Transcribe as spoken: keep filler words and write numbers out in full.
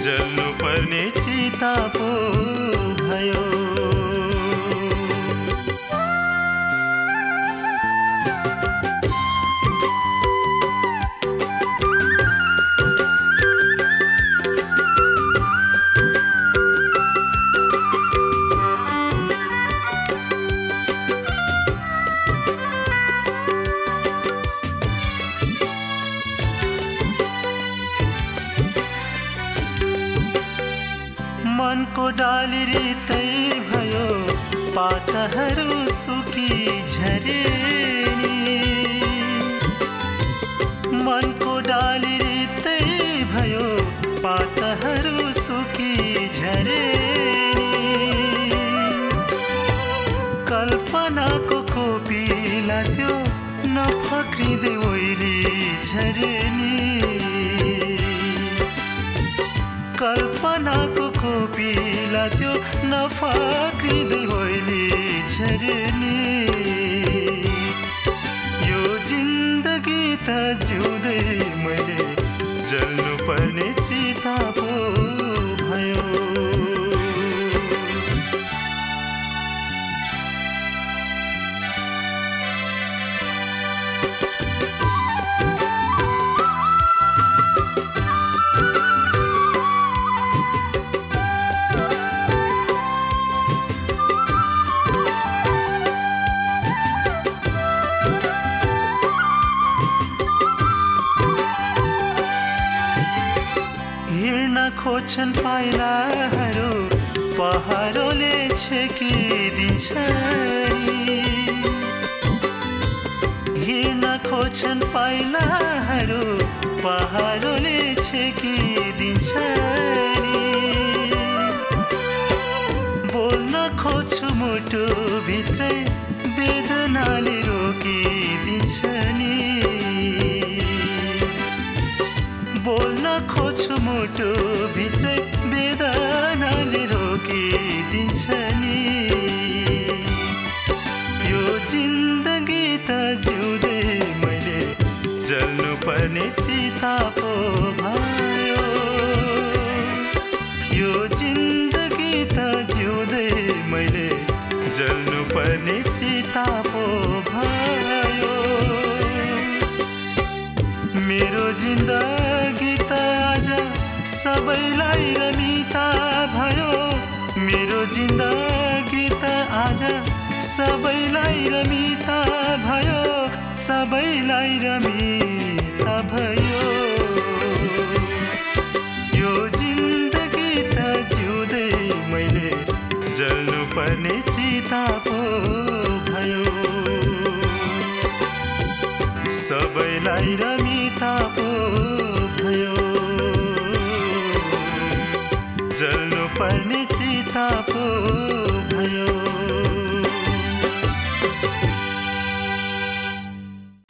जल्नु पर्ने चिता पो भयो। मनको डाली रित्तै भयो, पातहरू सुकी झरे नि। मनको डाली रित्तै भयो, पातहरू सुकी झरे नि। कल्पनाको कोपिला त्यो नफक्रिँदै ओइली झरे नि। कल्पनाको कोपिला त्यो नफक्रिँदै ओइली झरे नि। यो जिन्दगी त जिउँदै मैले जल्नु पर्ने चिता पो भयो। हिँड्न खोज्छन् पाइलाहरू, पहाडोले छेकिदिन्छ नि। हिँड्न खोज्छन् पाइलाहरू, पहाडोले छेकिदिन्छ नि। बोल्न खोज्छु मुटु भित्रै, वेदनाले रोकिदिन्छ नि। बोल्न खोज्छु मुटु भित्रै, वेदनाले रोकिदिन्छ नि। यो जिन्दगी त जिउँदै मैले जल्नु पर्ने चिता पो भयो। यो जिन्दगी त जिउँदै मैले जल्नु पर्ने चिता पो भयो। मेरो जिन्दगी त आज सबैलाई रमिता भयो। मेरो जिन्दगी त आज सबैलाई रमिता भयो। सबैलाई रमिता भयो। यो जिन्दगी त जिउँदै मैले जल्नु पर्ने चिता पो भयो। सबैलाई रमिता पो